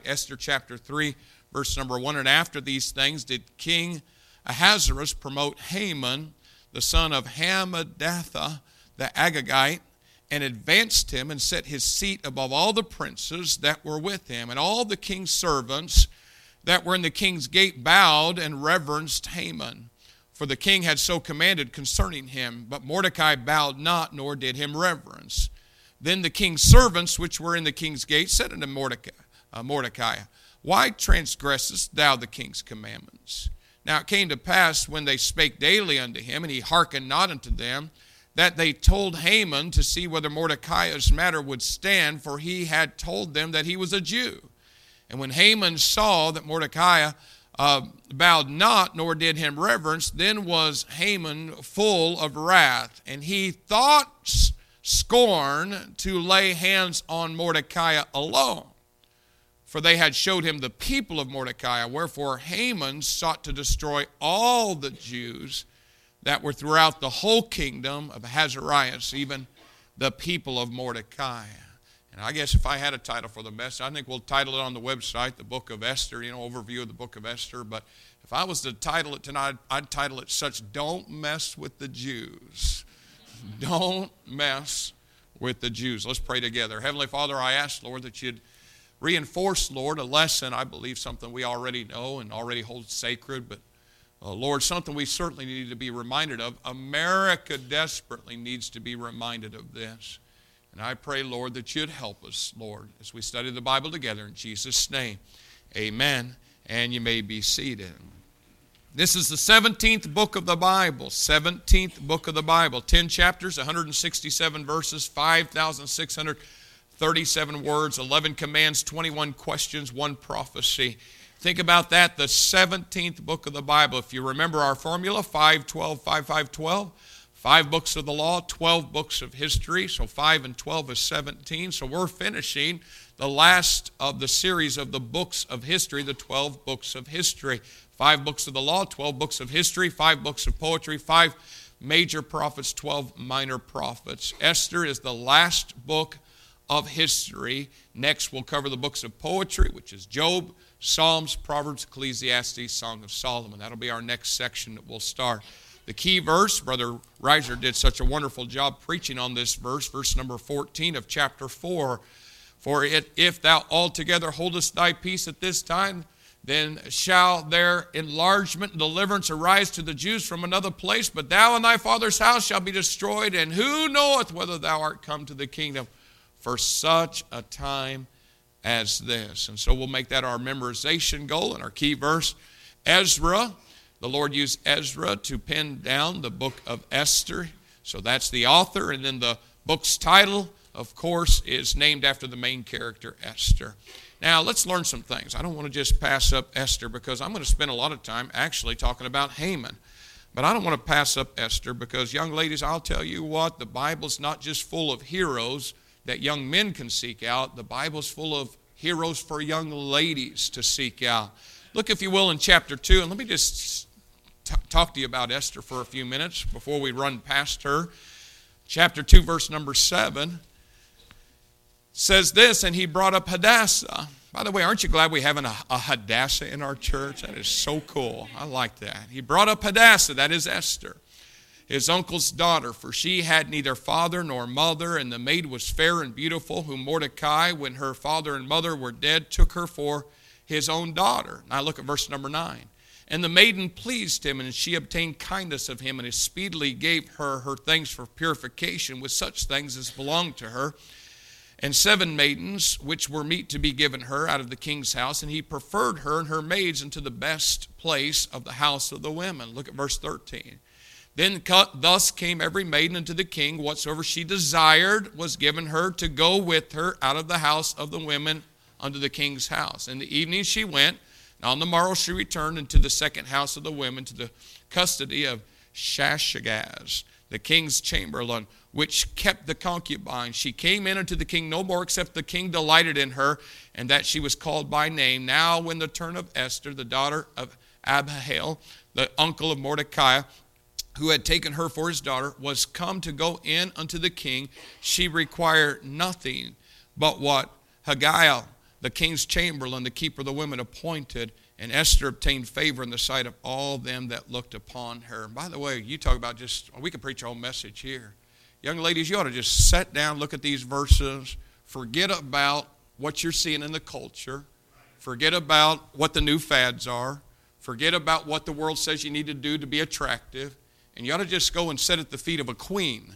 Esther chapter 3, verse number 1, and after these things did King Ahasuerus promote Haman, the son of Hammedatha, the Agagite, and advanced him and set his seat above all the princes that were with him. And all the king's servants that were in the king's gate bowed and reverenced Haman, for the king had so commanded concerning him. But Mordecai bowed not, nor did him reverence. Then the king's servants which were in the king's gate said unto Mordecai, why transgressest thou the king's commandments? Now it came to pass, when they spake daily unto him, and he hearkened not unto them, that they told Haman to see whether Mordecai's matter would stand, for he had told them that he was a Jew. And when Haman saw that Mordecai bowed not, nor did him reverence, then was Haman full of wrath, and he thought scorn to lay hands on Mordecai alone. For they had showed him the people of Mordecai, wherefore Haman sought to destroy all the Jews that were throughout the whole kingdom of Ahasuerus, even the people of Mordecai. And I guess if I had a title for the message, I think we'll title it on the website, The Book of Esther, overview of the Book of Esther. But if I was to title it tonight, I'd title it such, Don't Mess with the Jews. Don't mess with the Jews. Let's pray together. Heavenly Father, I ask, Lord, that you'd reinforce, Lord, a lesson, I believe, something we already know and already hold sacred, but Lord, something we certainly need to be reminded of. America desperately needs to be reminded of this. And I pray, Lord, that you'd help us, Lord, as we study the Bible together in Jesus' name. Amen. And you may be seated. This is the 17th book of the Bible. 17th book of the Bible. 10 chapters, 167 verses, 5,637 words, 11 commands, 21 questions, 1 prophecy. Think about that, the 17th book of the Bible. If you remember our formula, 5:12, 5:5:12. 5 books of the law, 12 books of history. So 5 and 12 is 17. So we're finishing the last of the series of the books of history, the 12 books of history. 5 books of the law, 12 books of history, 5 books of poetry, 5 major prophets, 12 minor prophets. Esther is the last book of history. Next we'll cover the books of poetry, which is Job, Psalms, Proverbs, Ecclesiastes, Song of Solomon. That'll be our next section that we'll start. The key verse, Brother Reiser did such a wonderful job preaching on this verse, verse number 14 of chapter 4. For if thou altogether holdest thy peace at this time, then shall their enlargement and deliverance arise to the Jews from another place, but thou and thy father's house shall be destroyed, and who knoweth whether thou art come to the kingdom for such a time as this. And so we'll make that our memorization goal and our key verse. Ezra, the Lord used Ezra to pen down the book of Esther. So that's the author, and then the book's title, of course, is named after the main character, Esther. Now, let's learn some things. I don't want to just pass up Esther because I'm going to spend a lot of time actually talking about Haman. But I don't want to pass up Esther because, young ladies, I'll tell you what, the Bible's not just full of heroes that young men can seek out. The Bible's full of heroes for young ladies to seek out. Look, if you will, in chapter 2, and let me just talk to you about Esther for a few minutes before we run past her. Chapter 2, verse number 7 says this, and he brought up Hadassah. By the way, aren't you glad we have a Hadassah in our church? That is so cool. I like that. He brought up Hadassah, that is Esther, his uncle's daughter, for she had neither father nor mother, and the maid was fair and beautiful, whom Mordecai, when her father and mother were dead, took her for his own daughter. Now look at verse number 9. And the maiden pleased him, and she obtained kindness of him, and he speedily gave her things for purification, with such things as belonged to her, and 7 maidens, which were meet to be given her out of the king's house, and he preferred her and her maids into the best place of the house of the women. Look at verse 13. Then thus came every maiden unto the king, whatsoever she desired was given her to go with her out of the house of the women unto the king's house. In the evening she went, and on the morrow she returned into the second house of the women, to the custody of Shashagaz, the king's chamberlain, which kept the concubine. She came in unto the king no more, except the king delighted in her, and that she was called by name. Now when the turn of Esther, the daughter of Abihail, the uncle of Mordecai, who had taken her for his daughter, was come to go in unto the king, she required nothing but what Haggai, the king's chamberlain, the keeper of the women, appointed, and Esther obtained favor in the sight of all them that looked upon her. And by the way, you talk about we could preach a whole message here. Young ladies, you ought to just sit down, look at these verses, forget about what you're seeing in the culture, forget about what the new fads are, forget about what the world says you need to do to be attractive, and you ought to just go and sit at the feet of a queen,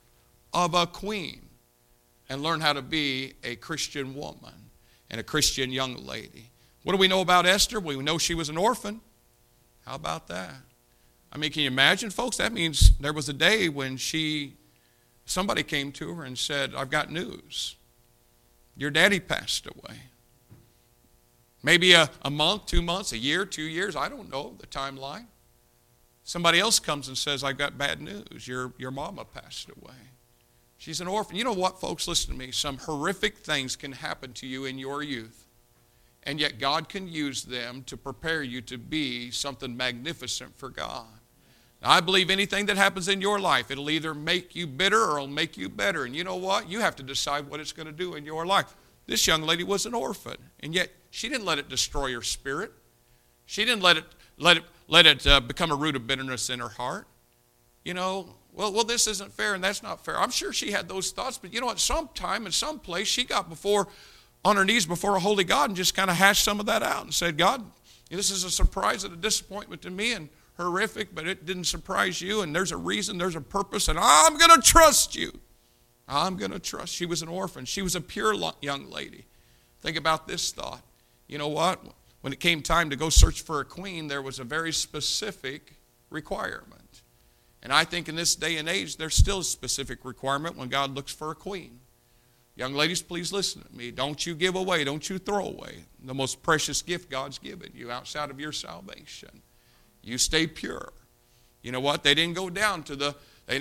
and learn how to be a Christian woman and a Christian young lady. What do we know about Esther? We know she was an orphan. How about that? I mean, can you imagine, folks? That means there was a day when somebody came to her and said, I've got news. Your daddy passed away. Maybe a month, 2 months, a year, 2 years, I don't know the timeline. Somebody else comes and says, I've got bad news. Your mama passed away. She's an orphan. You know what, folks? Listen to me. Some horrific things can happen to you in your youth. And yet God can use them to prepare you to be something magnificent for God. Now, I believe anything that happens in your life, it'll either make you bitter or it'll make you better. And you know what? You have to decide what it's going to do in your life. This young lady was an orphan, and yet she didn't let it destroy her spirit. She didn't let it become a root of bitterness in her heart. You know, well, this isn't fair and that's not fair. I'm sure she had those thoughts, but you know, at some time, in some place, she got on her knees before a holy God and just kind of hashed some of that out and said, God, this is a surprise and a disappointment to me and horrific, but it didn't surprise you, and there's a reason, there's a purpose, and I'm going to trust you. I'm going to trust. She was an orphan. She was a pure young lady. Think about this thought. You know what? When it came time to go search for a queen, there was a very specific requirement. And I think in this day and age, there's still a specific requirement when God looks for a queen. Young ladies, please listen to me. Don't you give away, don't you throw away the most precious gift God's given you outside of your salvation. You stay pure. You know what? They didn't go down to the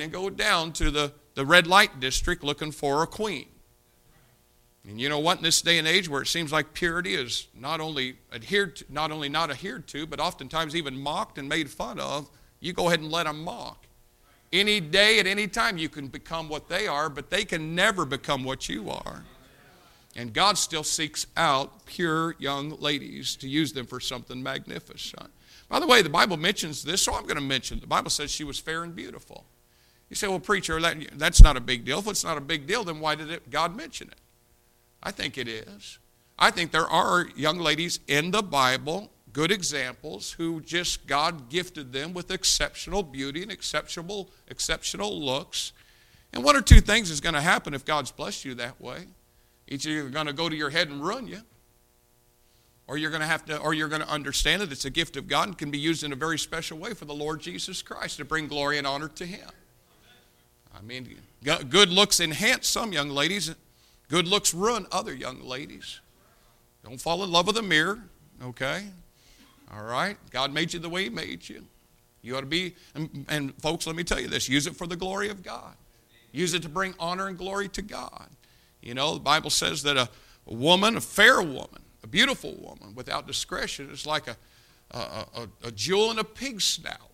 red light district looking for a queen. And you know what? In this day and age where it seems like purity is not only not adhered to, but oftentimes even mocked and made fun of, you go ahead and let them mock. Any day, at any time, you can become what they are, but they can never become what you are. And God still seeks out pure young ladies to use them for something magnificent. By the way, the Bible mentions this, so I'm going to mention it. The Bible says she was fair and beautiful. You say, well, preacher, that's not a big deal. If it's not a big deal, then why did God mention it? I think it is. I think there are young ladies in the Bible, good examples, who just God gifted them with exceptional beauty and exceptional looks. And one or two things is going to happen if God's blessed you that way. Either you're going to go to your head and ruin you, or you're going to understand that it's a gift of God and can be used in a very special way for the Lord Jesus Christ to bring glory and honor to Him. I mean, good looks enhance some young ladies. Good looks ruin other young ladies. Don't fall in love with a mirror, okay? All right? God made you the way He made you. You ought to be, and folks, let me tell you this, use it for the glory of God. Use it to bring honor and glory to God. You know, the Bible says that a woman, a fair woman, a beautiful woman without discretion is like a jewel in a pig's snout.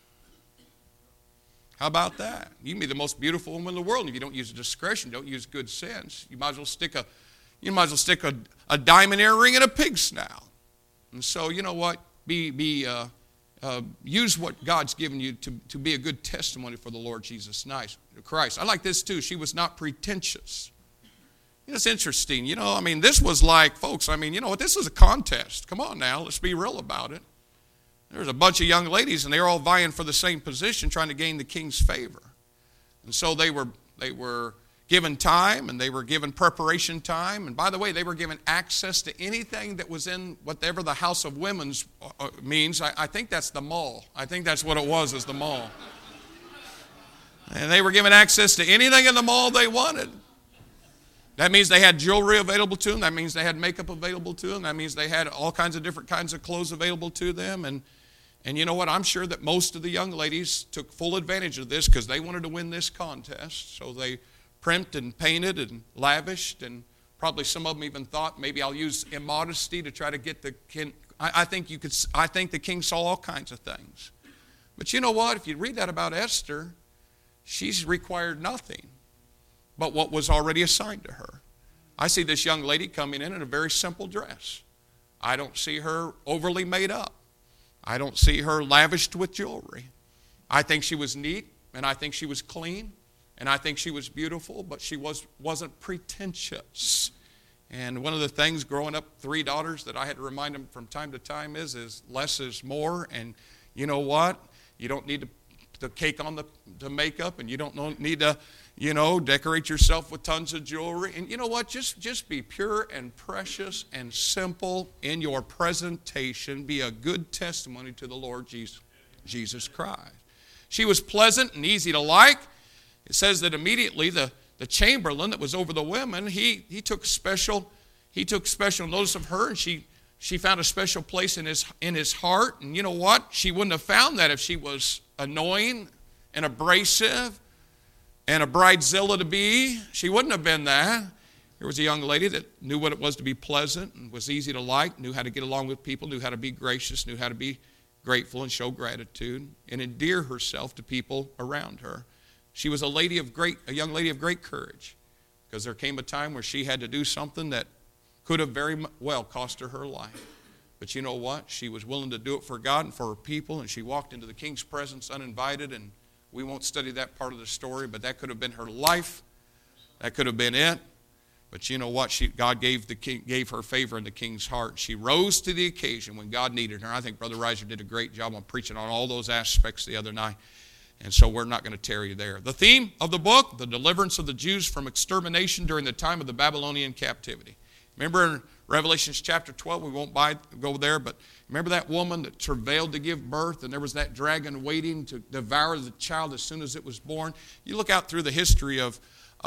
How about that? You can be the most beautiful woman in the world, and if you don't use discretion, don't use good sense, you might as well stick a diamond earring in a pig's snout. And so, you know what? Use what God's given you to be a good testimony for the Lord Jesus Christ. I like this too. She was not pretentious. You know, it's interesting. You know, I mean, this was like, folks, I mean, you know what? This was a contest. Come on now. Let's be real about it. There's a bunch of young ladies, and they were all vying for the same position, trying to gain the king's favor. And so they were given time, and they were given preparation time. And by the way, they were given access to anything that was in whatever the House of Women's means. I think that's the mall. I think that's what it was, is the mall. And they were given access to anything in the mall they wanted. That means they had jewelry available to them. That means they had makeup available to them. That means they had all kinds of different kinds of clothes available to them. And you know what? I'm sure that most of the young ladies took full advantage of this because they wanted to win this contest. So they primped and painted and lavished, and probably some of them even thought, maybe I'll use immodesty to try to get the king. I think the king saw all kinds of things. But you know what? If you read that about Esther, she's required nothing but what was already assigned to her. I see this young lady coming in a very simple dress. I don't see her overly made up. I don't see her lavished with jewelry. I think she was neat, and I think she was clean, and I think she was beautiful, but she wasn't pretentious. And one of the things growing up, 3 daughters, that I had to remind them from time to time is less is more. And you know what? You don't need to cake on the makeup, and you don't need to, decorate yourself with tons of jewelry. And you know what? Just be pure and precious and simple in your presentation. Be a good testimony to the Lord Jesus Christ. She was pleasant and easy to like. It says that immediately the chamberlain that was over the women, he took special notice of her, and she found a special place in his heart. And you know what? She wouldn't have found that if she was annoying and abrasive and a bridezilla to be. She wouldn't have been that. There was a young lady that knew what it was to be pleasant and was easy to like, knew how to get along with people, knew how to be gracious, knew how to be grateful and show gratitude and endear herself to people around her. She was a young lady of great courage, because there came a time where she had to do something that could have very well cost her life. But you know what? She was willing to do it for God and for her people, and she walked into the king's presence uninvited, and we won't study that part of the story, but that could have been her life. That could have been it. But you know what? God gave her favor in the king's heart. She rose to the occasion when God needed her. I think Brother Reiser did a great job on preaching on all those aspects the other night. And so we're not going to tarry there. The theme of the book, the deliverance of the Jews from extermination during the time of the Babylonian captivity. Remember in Revelation chapter 12, we won't go there, but remember that woman that travailed to give birth, and there was that dragon waiting to devour the child as soon as it was born. You look out through the history of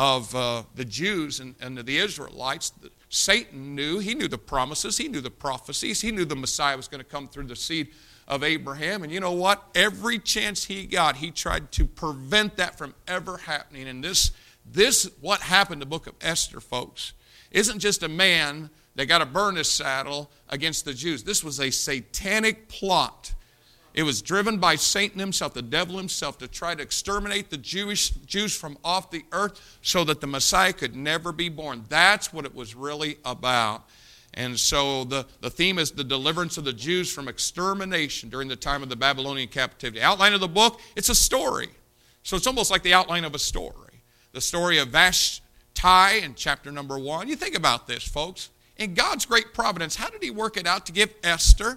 the Jews and the Israelites. Satan knew the promises, he knew the prophecies, he knew the Messiah was going to come through the seed of Abraham. And you know what? Every chance he got, he tried to prevent that from ever happening. And this what happened in the book of Esther, folks, isn't just a man that got to burn his saddle against the Jews. This was a satanic plot. It was driven by Satan himself, the devil himself, to try to exterminate the Jews from off the earth so that the Messiah could never be born. That's what it was really about. And so the theme is the deliverance of the Jews from extermination during the time of the Babylonian captivity. Outline of the book, it's a story. So it's almost like the outline of a story. The story of Vashti in chapter number 1. You think about this, folks. In God's great providence, how did he work it out to give Esther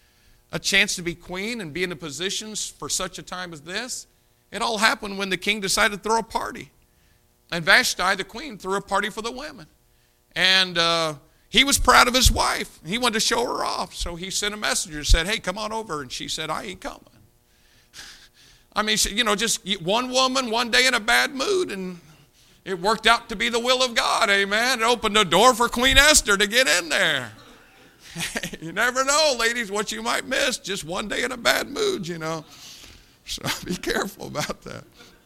a chance to be queen and be in the positions for such a time as this? It all happened when the king decided to throw a party. And Vashti, the queen, threw a party for the women. And he was proud of his wife. He wanted to show her off. So he sent a messenger and said, hey, come on over. And she said, I ain't coming. I mean, just one woman, one day in a bad mood, and it worked out to be the will of God, amen. It opened the door for Queen Esther to get in there. You never know, ladies, what you might miss just one day in a bad mood, So be careful about that.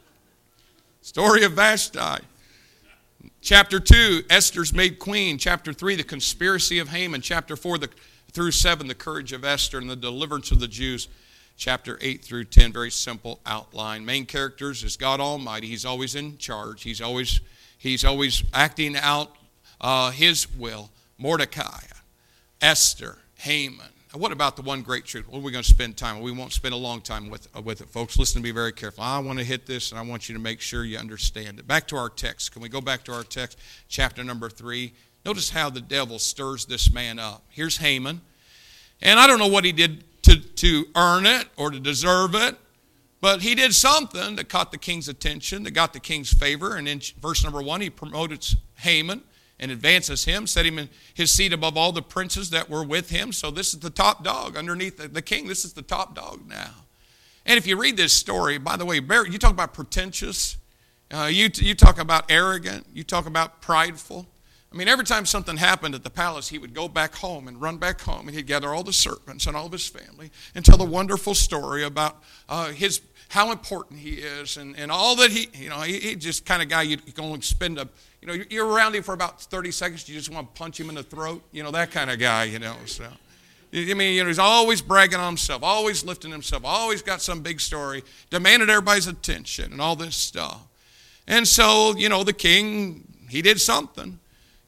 Story of Vashti. Chapter 2, Esther's made queen. Chapter 3, the conspiracy of Haman. Chapter 4 through 7, the courage of Esther and the deliverance of the Jews. Chapter 8 through 10, very simple outline. Main characters is God Almighty. He's always in charge. He's always acting out his will. Mordecai, Esther, Haman. What about the one great truth? What are we going to spend time on? We won't spend a long time with it, folks. Listen to me very carefully. I want to hit this, and I want you to make sure you understand it. Back to our text. Can we go back to our text, chapter number 3? Notice how the devil stirs this man up. Here's Haman. And I don't know what he did to earn it or to deserve it, but he did something that caught the king's attention, that got the king's favor. And in verse number 1, he promoted Haman and advances him, set him in his seat above all the princes that were with him. So this is the top dog underneath the king. This is the top dog now. And if you read this story, by the way, you talk about pretentious, you talk about arrogant, you talk about prideful. I mean, every time something happened at the palace, he would go back home and run back home, and he'd gather all the servants and all of his family and tell the wonderful story about how important he is and all that he just kind of guy you can only spend you're around him for about 30 seconds, you just want to punch him in the throat, that kind of guy, so. I mean, he's always bragging on himself, always lifting himself, always got some big story, demanded everybody's attention and all this stuff. And so, the king, he did something.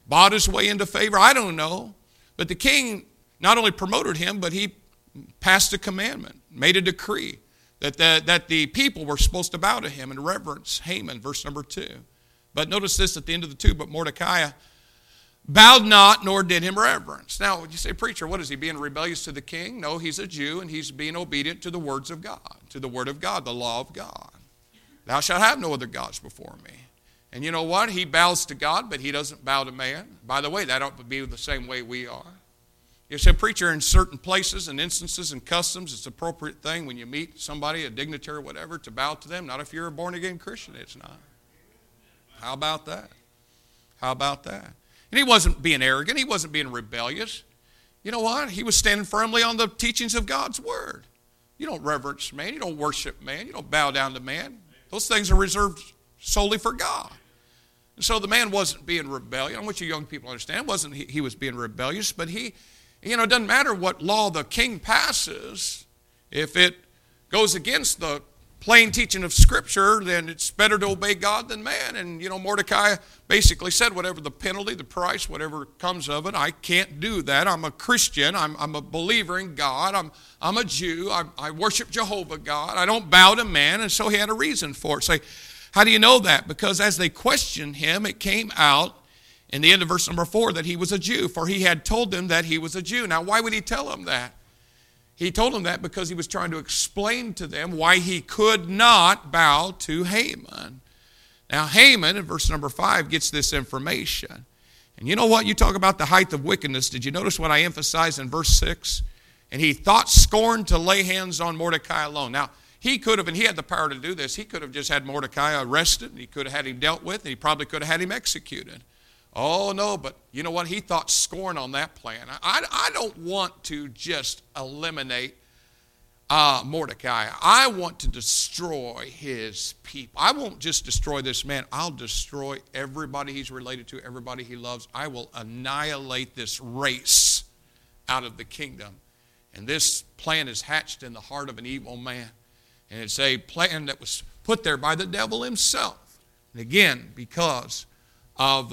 bought his way into favor. I don't know. But the king not only promoted him, but he passed a commandment, made a decree that the people were supposed to bow to him and reverence Haman, verse number 2. But notice this at the end of the 2, but Mordecai bowed not, nor did him reverence. Now, you say, preacher, what is he, being rebellious to the king? No, he's a Jew, and he's being obedient to the words of God, to the word of God, the law of God. Thou shalt have no other gods before me. And you know what? He bows to God, but he doesn't bow to man. By the way, that ought to be the same way we are. You say, preacher, in certain places and instances and customs, it's an appropriate thing when you meet somebody, a dignitary or whatever, to bow to them. Not if you're a born-again Christian, it's not. How about that? How about that? And he wasn't being arrogant. He wasn't being rebellious. You know what? He was standing firmly on the teachings of God's word. You don't reverence man. You don't worship man. You don't bow down to man. Those things are reserved solely for God. And so the man wasn't being rebellious. I want you young people to understand. It wasn't he was being rebellious, but it doesn't matter what law the king passes. If it goes against the plain teaching of Scripture, then it's better to obey God than man. And, Mordecai basically said, whatever the penalty, the price, whatever comes of it, I can't do that. I'm a Christian. I'm a believer in God. I'm a Jew. I worship Jehovah God. I don't bow to man. And so he had a reason for it. Say, how do you know that? Because as they questioned him, it came out in the end of verse number 4 that he was a Jew, for he had told them that he was a Jew. Now, why would he tell them that? He told them that because he was trying to explain to them why he could not bow to Haman. Now, Haman, in verse number 5, gets this information. And you know what? You talk about the height of wickedness. Did you notice what I emphasized in verse 6? And he thought scorn to lay hands on Mordecai alone. Now, he could have, and he had the power to do this, he could have just had Mordecai arrested, and he could have had him dealt with, and he probably could have had him executed. Oh, no, but you know what? He thought scorn on that plan. I don't want to just eliminate Mordecai. I want to destroy his people. I won't just destroy this man. I'll destroy everybody he's related to, everybody he loves. I will annihilate this race out of the kingdom. And this plan is hatched in the heart of an evil man. And it's a plan that was put there by the devil himself. And again, because of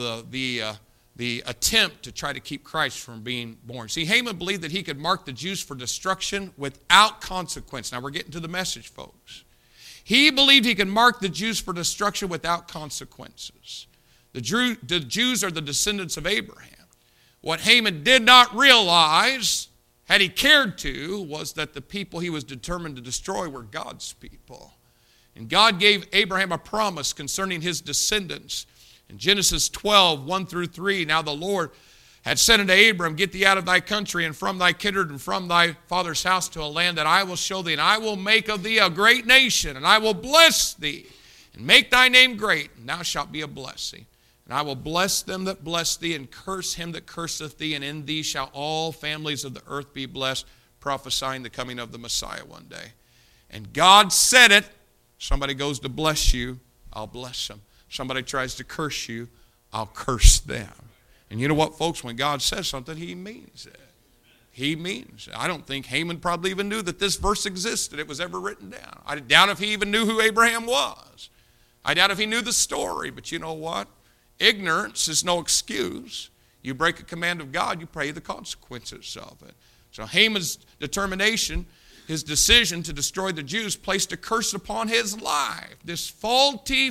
the attempt to try to keep Christ from being born. See, Haman believed that he could mark the Jews for destruction without consequence. Now we're getting to the message, folks. He believed he could mark the Jews for destruction without consequences. The Jews are the descendants of Abraham. What Haman did not realize, had he cared to, was that the people he was determined to destroy were God's people. And God gave Abraham a promise concerning his descendants. In Genesis 12, 1 through 3, now the Lord had said unto Abram, get thee out of thy country and from thy kindred and from thy father's house to a land that I will show thee, and I will make of thee a great nation, and I will bless thee, and make thy name great, and thou shalt be a blessing. And I will bless them that bless thee, and curse him that curseth thee, and in thee shall all families of the earth be blessed, prophesying the coming of the Messiah one day. And God said it. Somebody goes to bless you, I'll bless them. Somebody tries to curse you, I'll curse them. And you know what, folks? When God says something, he means it. He means it. I don't think Haman probably even knew that this verse existed. It was ever written down. I doubt if he even knew who Abraham was. I doubt if he knew the story. But you know what? Ignorance is no excuse. You break a command of God, you pay the consequences of it. So Haman's determination, his decision to destroy the Jews, placed a curse upon his life. This faulty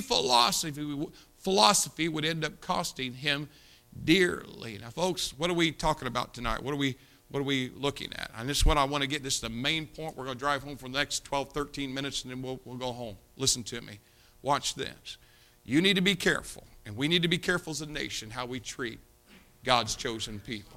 philosophy would end up costing him dearly. Now, folks, what are we talking about tonight? What are we looking at? And this is what I want to get. This is the main point. We're going to drive home for the next 12, 13 minutes, and then we'll go home. Listen to me. Watch this. You need to be careful, and we need to be careful as a nation how we treat God's chosen people.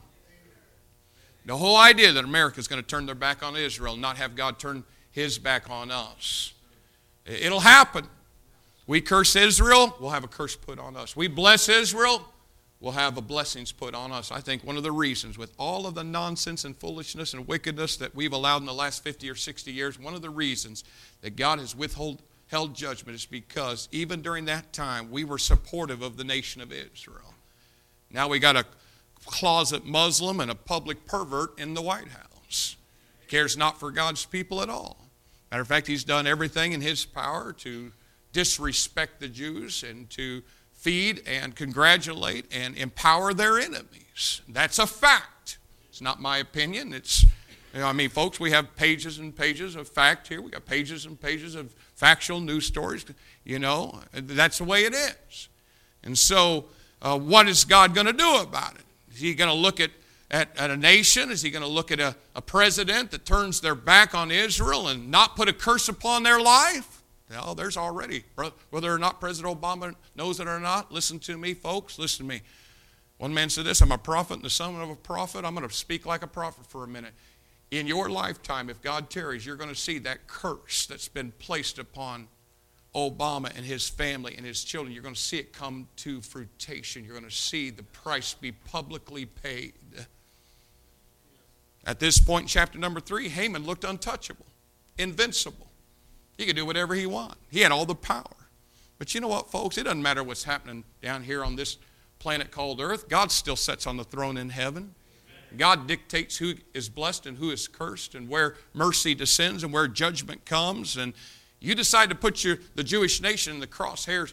The whole idea that America is going to turn their back on Israel and not have God turn his back on us. It'll happen. We curse Israel, we'll have a curse put on us. We bless Israel, we'll have a blessings put on us. I think one of the reasons, with all of the nonsense and foolishness and wickedness that we've allowed in the last 50 or 60 years, one of the reasons that God has held judgment is because even during that time, we were supportive of the nation of Israel. Now we got a closet Muslim and a public pervert in the White House. He cares not for God's people at all. Matter of fact, he's done everything in his power to disrespect the Jews and to feed and congratulate and empower their enemies. That's a fact. It's not my opinion. It's, folks, we have pages and pages of fact here. We got pages and pages of factual news stories. That's the way it is. And so what is God going to do about it? Is he going to look at a nation? Is he going to look at a president that turns their back on Israel and not put a curse upon their life? Well, there's already, whether or not President Obama knows it or not, listen to me, folks, listen to me. One man said this, I'm a prophet and the son of a prophet. I'm going to speak like a prophet for a minute. In your lifetime, if God tarries, you're going to see that curse that's been placed upon Obama and his family and his children. You're going to see it come to fruition. You're going to see the price be publicly paid. At this point in chapter number 3, Haman looked untouchable, invincible. He could do whatever he wanted. He had all the power. But you know what, folks? It doesn't matter what's happening down here on this planet called Earth. God still sits on the throne in heaven. God dictates who is blessed and who is cursed and where mercy descends and where judgment comes. And you decide to put the Jewish nation in the crosshairs,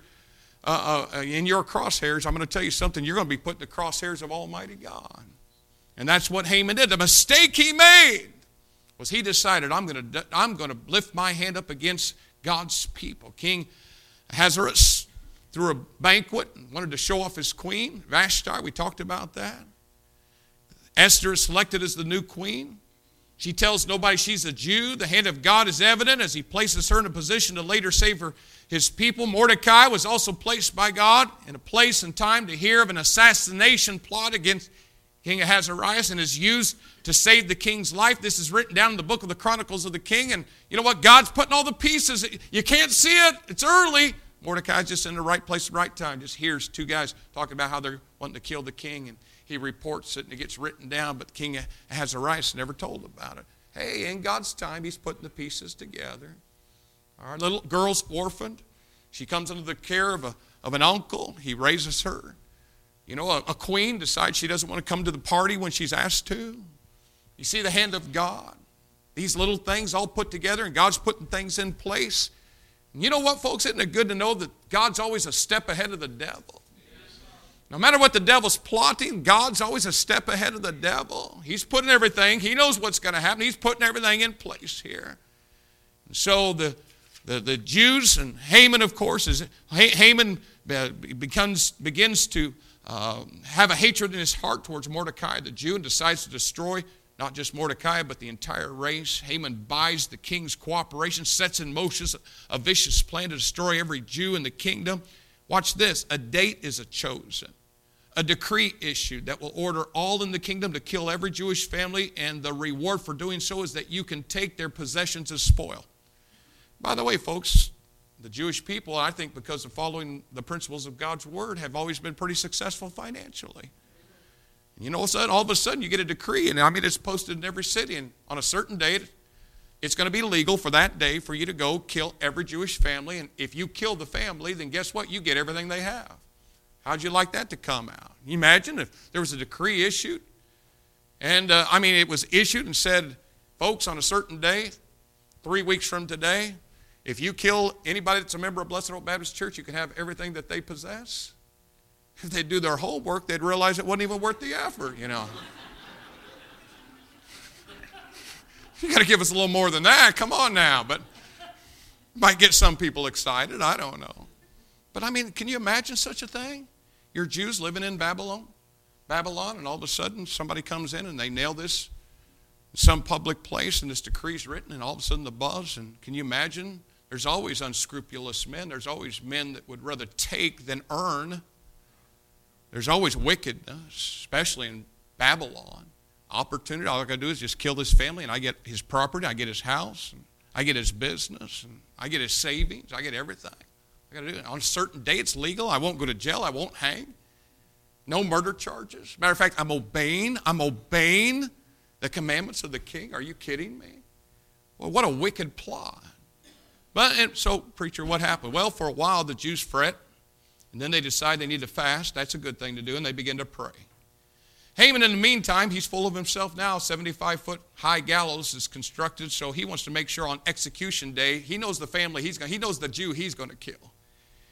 in your crosshairs, I'm going to tell you something. You're going to be put in the crosshairs of Almighty God. And that's what Haman did. The mistake he made was he decided, I'm going to lift my hand up against God's people. King Ahasuerus threw a banquet and wanted to show off his queen, Vashti. We talked about that. Esther is selected as the new queen. She tells nobody she's a Jew. The hand of God is evident as he places her in a position to later save his people. Mordecai was also placed by God in a place and time to hear of an assassination plot against King Ahasuerus and is used to save the king's life. This is written down in the book of the Chronicles of the King. And you know what? God's putting all the pieces. You can't see it. It's early. Mordecai's just in the right place at the right time. Just hears two guys talking about how they're wanting to kill the king. And he reports it and it gets written down. But King Ahasuerus never told about it. Hey, in God's time, he's putting the pieces together. Our little girl's orphaned. She comes under the care of an uncle. He raises her. You know, a queen decides she doesn't want to come to the party when she's asked to. You see the hand of God. These little things all put together, and God's putting things in place. And you know what, folks? Isn't it good to know that God's always a step ahead of the devil? No matter what the devil's plotting, God's always a step ahead of the devil. He's putting everything. He knows what's going to happen. He's putting everything in place here. And so the Jews and Haman, of course, Haman begins to have a hatred in his heart towards Mordecai the Jew and decides to destroy not just Mordecai but the entire race. Haman buys the king's cooperation, sets in motion a vicious plan to destroy every Jew in the kingdom. Watch this. A date is chosen, a decree issued that will order all in the kingdom to kill every Jewish family, and the reward for doing so is that you can take their possessions as spoil. By the way, folks, the Jewish people, I think because of following the principles of God's word, have always been pretty successful financially. And you know, all of a sudden you get a decree, and it's posted in every city, and on a certain date, it's going to be legal for that day for you to go kill every Jewish family, and if you kill the family, then guess what? You get everything they have. How'd you like that to come out? Can you imagine if there was a decree issued? And, it was issued and said, folks, on a certain day, 3 weeks from today, if you kill anybody that's a member of Blessed Hope Baptist Church, you can have everything that they possess. If they'd do their homework, they'd realize it wasn't even worth the effort, You got to give us a little more than that. Come on now. But might get some people excited. I don't know. But can you imagine such a thing? You're Jews living in Babylon, and all of a sudden somebody comes in and they nail this in some public place, and this decree's written, and all of a sudden the buzz. And can you imagine? There's always unscrupulous men. There's always men that would rather take than earn. There's always wickedness, especially in Babylon. Opportunity. All I got to do is just kill this family, and I get his property, I get his house, and I get his business, and I get his savings, I get everything. I got to do it. On a certain day, it's legal. I won't go to jail. I won't hang. No murder charges. Matter of fact, I'm obeying the commandments of the king. Are you kidding me? Well, what a wicked plot. So, preacher, what happened? Well, for a while, the Jews fret, and then they decide they need to fast. That's a good thing to do, and they begin to pray. Haman, in the meantime, he's full of himself now. 75-foot high gallows is constructed, so he wants to make sure on execution day, he knows the family he knows the Jew he's going to kill.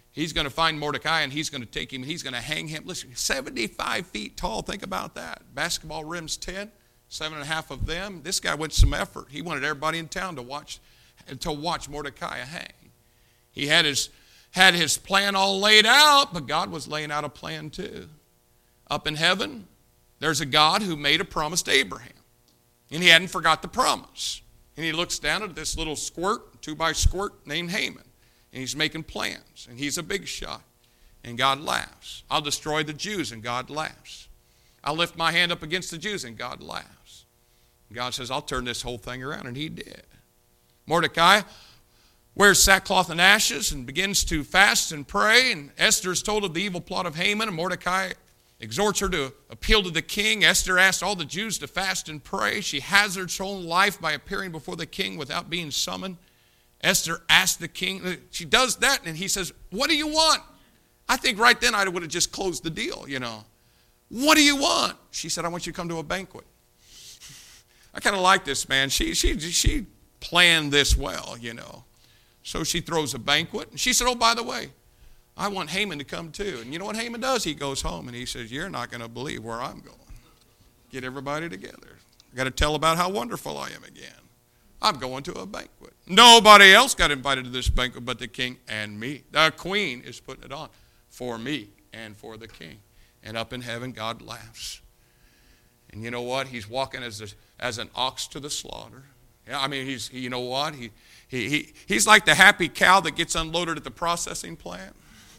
He's going to find Mordecai, and he's going to take him, and he's going to hang him. Listen, 75 feet tall. Think about that. Basketball rims 10, 7.5 of them. This guy went some effort. He wanted everybody in town to watch Mordecai hang. He had his plan all laid out, but God was laying out a plan too. Up in heaven, there's a God who made a promise to Abraham, and he hadn't forgot the promise. And he looks down at this little squirt, 2x-squirt named Haman, and he's making plans, and he's a big shot, and God laughs. I'll destroy the Jews, and God laughs. I'll lift my hand up against the Jews, and God laughs. And God says, I'll turn this whole thing around, and he did. Mordecai wears sackcloth and ashes and begins to fast and pray, and Esther is told of the evil plot of Haman, and Mordecai exhorts her to appeal to the king. Esther asks all the Jews to fast and pray. She hazards her own life by appearing before the king without being summoned. Esther asks the king, she does that, and he says, what do you want? I think right then I would have just closed the deal, you know. What do you want? She said, I want you to come to a banquet. I kind of like this, man. She planned this well, you know. So she throws a banquet, and she said, oh, by the way, I want Haman to come too. And you know what Haman does? He goes home and he says, you're not going to believe where I'm going. Get everybody together. I got to tell about how wonderful I am again. I'm going to a banquet. Nobody else got invited to this banquet but the king and me. The queen is putting it on for me and for the king. And up in heaven, God laughs. And you know what? He's walking as an ox to the slaughter. Yeah, I mean, you know what? He's like the happy cow that gets unloaded at the processing plant.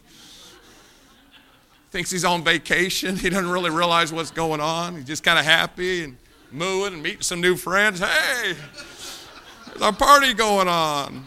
Thinks he's on vacation. He doesn't really realize what's going on. He's just kind of happy and mooing and meeting some new friends. Hey, there's a party going on.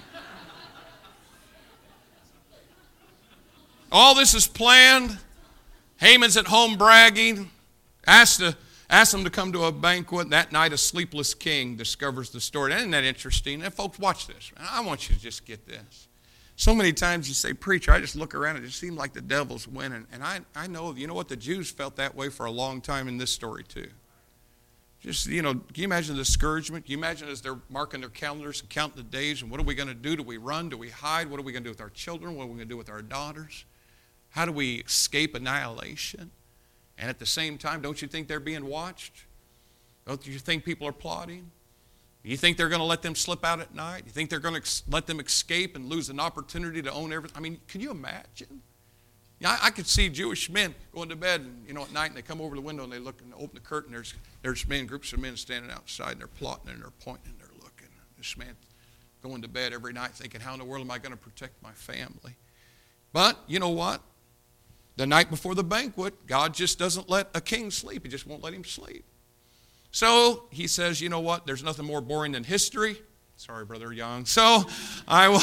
All this is planned. Haman's at home bragging. Asked him to come to a banquet. That night, a sleepless king discovers the story. Isn't that interesting? And folks, watch this. I want you to just get this. So many times you say, preacher, I just look around and it seems like the devil's winning. And I know, you know what, the Jews felt that way for a long time in this story too. Just, you know, can you imagine the discouragement? Can you imagine as they're marking their calendars and counting the days and what are we going to do? Do we run? Do we hide? What are we going to do with our children? What are we going to do with our daughters? How do we escape annihilation? And at the same time, don't you think they're being watched? Don't you think people are plotting? You think they're going to let them slip out at night? You think they're going to let them escape and lose an opportunity to own everything? I mean, can you imagine? Yeah, I could see Jewish men going to bed, and, you know, at night, and they come over the window and they look and open the curtain. There's men, groups of men standing outside, and they're plotting and they're pointing and they're looking. This man going to bed every night thinking, how in the world am I going to protect my family? But you know what? The night before the banquet, God just doesn't let a king sleep. He just won't let him sleep. So he says, you know what? There's nothing more boring than history. Sorry, Brother Young. So I'll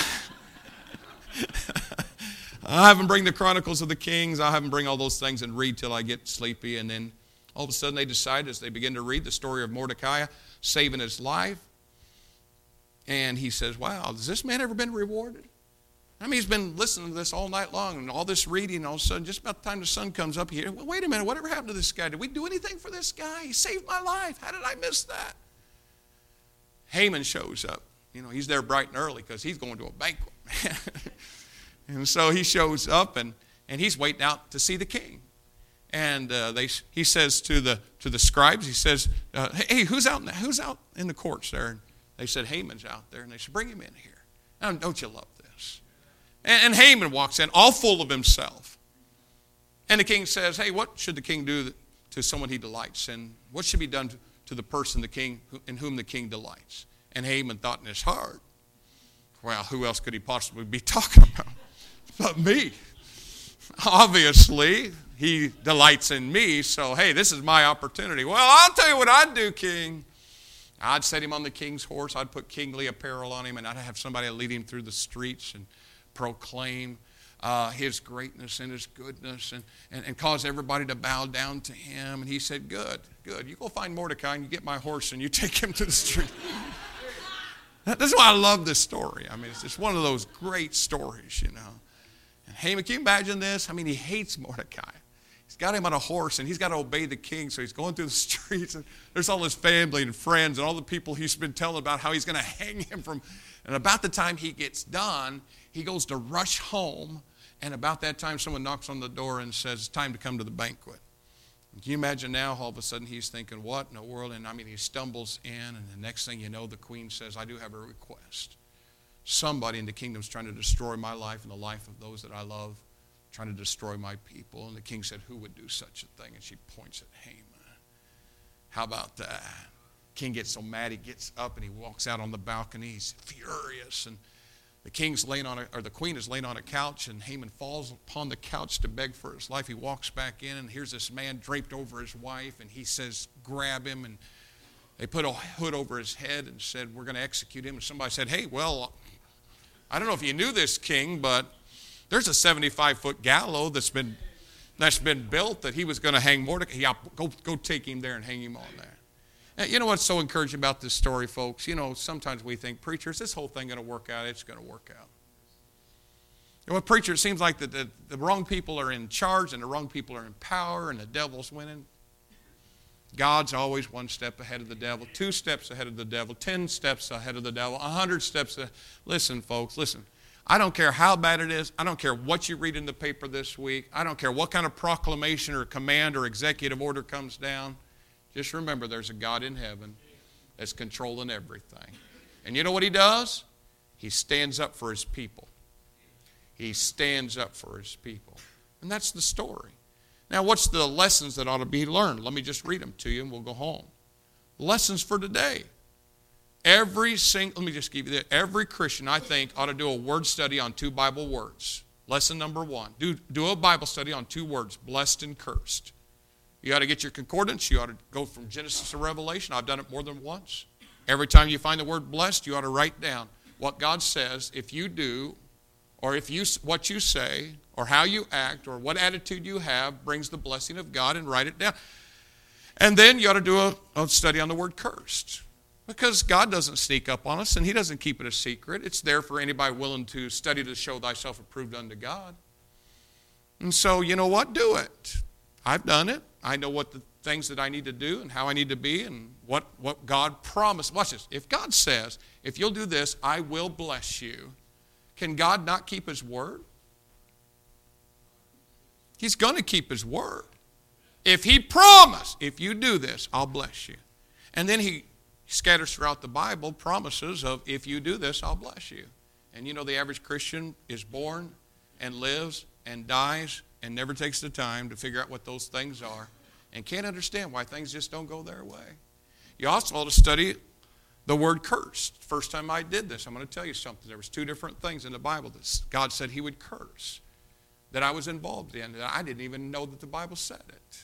have him bring the Chronicles of the Kings. I'll have him bring all those things and read till I get sleepy. And then all of a sudden they decide as they begin to read the story of Mordecai saving his life. And he says, wow, has this man ever been rewarded? I mean, he's been listening to this all night long and all this reading, and all of a sudden, just about the time the sun comes up here, well, wait a minute, whatever happened to this guy? Did we do anything for this guy? He saved my life. How did I miss that? Haman shows up. You know, he's there bright and early because he's going to a banquet. And so he shows up, and he's waiting out to see the king. And he says to the scribes, he says, hey, who's out in the courts there? And they said, Haman's out there. And they said, bring him in here. Now, don't you love this? And Haman walks in, all full of himself. And the king says, hey, what should the king do to someone he delights? And what should be done to the person in whom the king delights? And Haman thought in his heart, well, who else could he possibly be talking about but me? Obviously, he delights in me, so, hey, this is my opportunity. Well, I'll tell you what I'd do, king. I'd set him on the king's horse. I'd put kingly apparel on him, and I'd have somebody lead him through the streets and proclaim his greatness and his goodness and cause everybody to bow down to him. And he said, good. You go find Mordecai and you get my horse and you take him to the street. That's why I love this story. I mean, it's just one of those great stories, you know. And Haman, can you imagine this? I mean, he hates Mordecai. He's got him on a horse and he's got to obey the king. So he's going through the streets and there's all his family and friends and all the people he's been telling about how he's going to hang him from. And about the time he gets done, he goes to rush home And about that time, someone knocks on the door and says, it's time to come to the banquet. Can you imagine now, all of a sudden, he's thinking, what in the world? And he stumbles in, and the next thing you know, the queen says, I do have a request. Somebody in the kingdom is trying to destroy my life and the life of those that I love, trying to destroy my people. And the king said, who would do such a thing? And she points at Haman. How about that? King gets so mad, he gets up and he walks out on the balcony. He's furious, and the queen is laying on a couch, and Haman falls upon the couch to beg for his life. He walks back in, and here's this man draped over his wife, and he says, grab him. And they put a hood over his head and said, we're going to execute him. And somebody said, hey, well, I don't know if you knew this, king, but there's a 75-foot gallows that's been built that he was going to hang Mordecai. Yeah, go take him there and hang him on there. And you know what's so encouraging about this story, folks? Sometimes we think, preachers, this whole thing going to work out? It's going to work out. Well, preacher, it seems like the wrong people are in charge and the wrong people are in power and the devil's winning. God's always one step ahead of the devil, 2 steps ahead of the devil, 10 steps ahead of the devil, 100 steps ahead. Listen, folks, listen. I don't care how bad it is. I don't care what you read in the paper this week. I don't care what kind of proclamation or command or executive order comes down. Just remember there's a God in heaven that's controlling everything. And you know what he does? He stands up for his people. He stands up for his people. And that's the story. Now, what's the lessons that ought to be learned? Let me just read them to you and we'll go home. Lessons for today. Let me just give you this. Every Christian, I think, ought to do a word study on 2 Bible words. Lesson number 1. Do a Bible study on 2 words, blessed and cursed. You ought to get your concordance. You ought to go from Genesis to Revelation. I've done it more than once. Every time you find the word blessed, you ought to write down what God says if you do, or what you say, or how you act, or what attitude you have brings the blessing of God, and write it down. And then you ought to do a study on the word cursed. Because God doesn't sneak up on us, and he doesn't keep it a secret. It's there for anybody willing to study to show thyself approved unto God. And so, you know what? Do it. I've done it. I know what the things that I need to do and how I need to be and what God promised. Watch this. If God says, if you'll do this, I will bless you, can God not keep his word? He's going to keep his word. If he promised, if you do this, I'll bless you. And then he scatters throughout the Bible promises of, if you do this, I'll bless you. And you know the average Christian is born and lives and dies and never takes the time to figure out what those things are and can't understand why things just don't go their way. You also ought to study the word cursed. First time I did this, I'm going to tell you something. There was 2 different things in the Bible that God said he would curse that I was involved in, that I didn't even know that the Bible said it.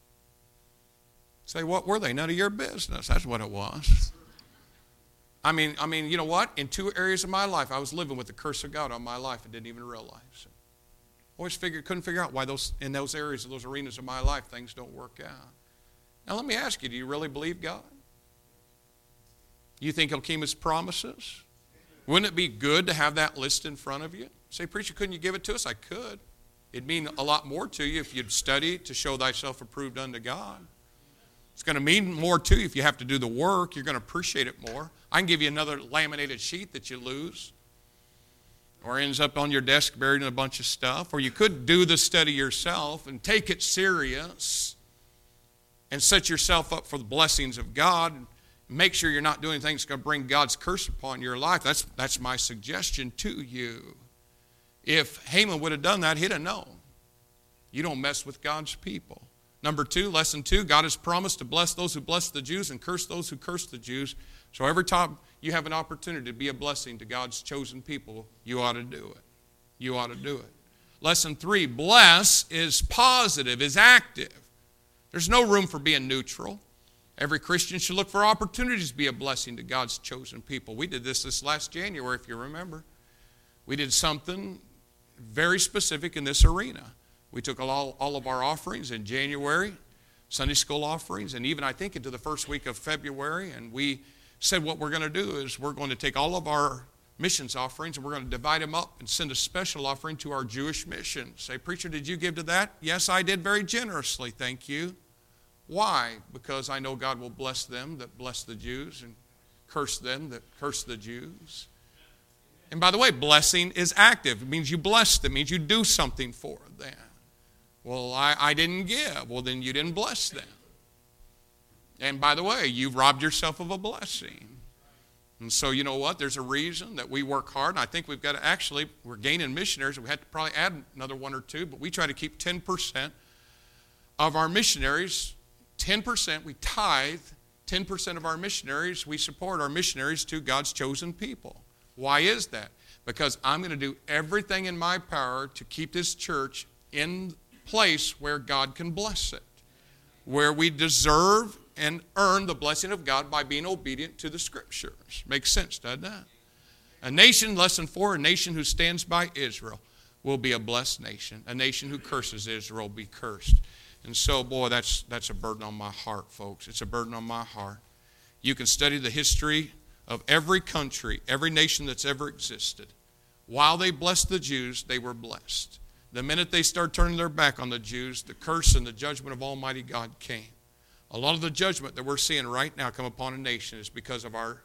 Say, what were they? None of your business. That's what it was. I mean, you know what? In 2 areas of my life, I was living with the curse of God on my life and didn't even realize it. Couldn't figure out why in those areas, those arenas of my life, things don't work out. Now let me ask you, do you really believe God? You think he'll keep his promises? Wouldn't it be good to have that list in front of you? Say, preacher, couldn't you give it to us? I could. It'd mean a lot more to you if you'd study to show thyself approved unto God. It's going to mean more to you if you have to do the work. You're going to appreciate it more. I can give you another laminated sheet that you lose, or ends up on your desk buried in a bunch of stuff. Or you could do the study yourself and take it serious and set yourself up for the blessings of God. Make sure you're not doing things that's going to bring God's curse upon your life. That's my suggestion to you. If Haman would have done that, he'd have known. You don't mess with God's people. Number 2, lesson 2, God has promised to bless those who bless the Jews and curse those who curse the Jews. So every time you have an opportunity to be a blessing to God's chosen people, you ought to do it. You ought to do it. Lesson 3, bless is positive, is active. There's no room for being neutral. Every Christian should look for opportunities to be a blessing to God's chosen people. We did this last January, if you remember. We did something very specific in this arena. We took all of our offerings in January, Sunday school offerings, and even I think into the first week of February, and we said what we're going to do is we're going to take all of our missions offerings and we're going to divide them up and send a special offering to our Jewish mission. Say, preacher, did you give to that? Yes, I did very generously, thank you. Why? Because I know God will bless them that bless the Jews and curse them that curse the Jews. And by the way, blessing is active. It means you bless them. It means you do something for them. Well, I didn't give. Well, then you didn't bless them. And by the way, you've robbed yourself of a blessing. And so you know what? There's a reason that we work hard. And I think we've got to actually, we're gaining missionaries. We have to probably add another one or two. But we try to keep 10% of our missionaries, 10%, we tithe 10% of our missionaries. We support our missionaries to God's chosen people. Why is that? Because I'm going to do everything in my power to keep this church in place where God can bless it, where we deserve and earn the blessing of God by being obedient to the Scriptures. Makes sense, doesn't it? A nation, lesson 4, a nation who stands by Israel will be a blessed nation. A nation who curses Israel will be cursed. And so, boy, that's a burden on my heart, folks. It's a burden on my heart. You can study the history of every country, every nation that's ever existed. While they blessed the Jews, they were blessed. The minute they started turning their back on the Jews, the curse and the judgment of Almighty God came. A lot of the judgment that we're seeing right now come upon a nation is because of our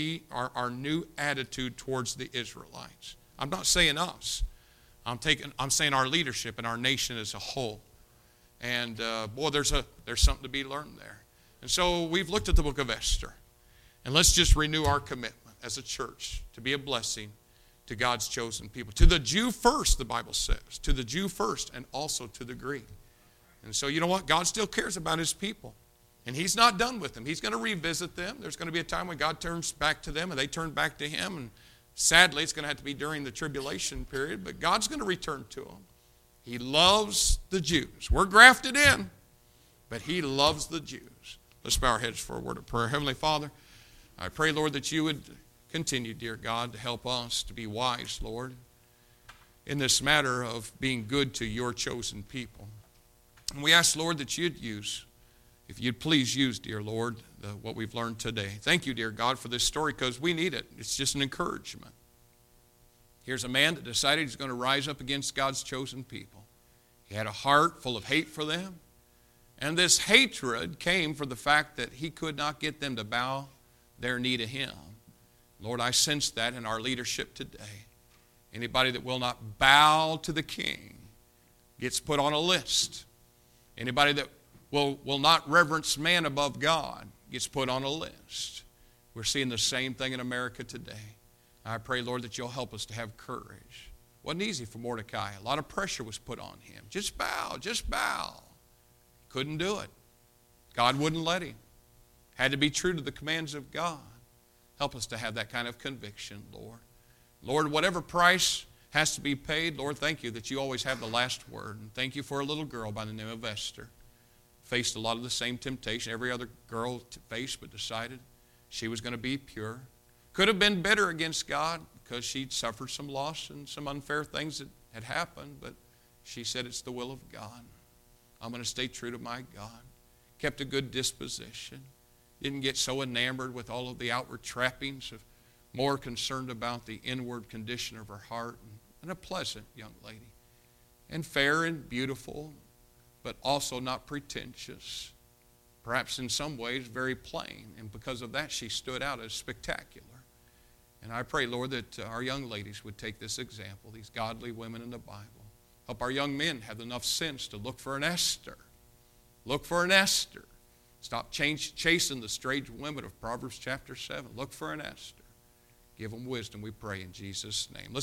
new attitude towards the Israelites. I'm not saying us. I'm saying our leadership and our nation as a whole. And boy, there's something to be learned there. And so we've looked at the book of Esther. And let's just renew our commitment as a church to be a blessing to God's chosen people. To the Jew first, the Bible says. To the Jew first, and also to the Greek. And so you know what? God still cares about his people. And he's not done with them. He's going to revisit them. There's going to be a time when God turns back to them and they turn back to him. And sadly, it's going to have to be during the tribulation period. But God's going to return to them. He loves the Jews. We're grafted in, but he loves the Jews. Let's bow our heads for a word of prayer. Heavenly Father, I pray, Lord, that you would continue, dear God, to help us to be wise, Lord, in this matter of being good to your chosen people. And we ask, Lord, that you'd use, if you'd please use, dear Lord, what we've learned today. Thank you, dear God, for this story because we need it. It's just an encouragement. Here's a man that decided he's going to rise up against God's chosen people. He had a heart full of hate for them. And this hatred came for the fact that he could not get them to bow their knee to him. Lord, I sense that in our leadership today. Anybody that will not bow to the king gets put on a list. Anybody that will not reverence man above God gets put on a list. We're seeing the same thing in America today. I pray, Lord, that you'll help us to have courage. It wasn't easy for Mordecai. A lot of pressure was put on him. Just bow, just bow. Couldn't do it. God wouldn't let him. Had to be true to the commands of God. Help us to have that kind of conviction, Lord. Lord, whatever price has to be paid, Lord, thank you that you always have the last word. And thank you for a little girl by the name of Esther. Faced a lot of the same temptation every other girl faced, but decided she was going to be pure. Could have been bitter against God because she'd suffered some loss and some unfair things that had happened, but she said it's the will of God. I'm going to stay true to my God. Kept a good disposition. Didn't get so enamored with all of the outward trappings, of more concerned about the inward condition of her heart, and a pleasant young lady. And fair and beautiful, but also not pretentious. Perhaps in some ways very plain. And because of that, she stood out as spectacular. And I pray, Lord, that our young ladies would take this example, these godly women in the Bible. Help our young men have enough sense to look for an Esther. Look for an Esther. Stop chasing the strange women of Proverbs chapter 7. Look for an Esther. Give them wisdom, we pray in Jesus' name.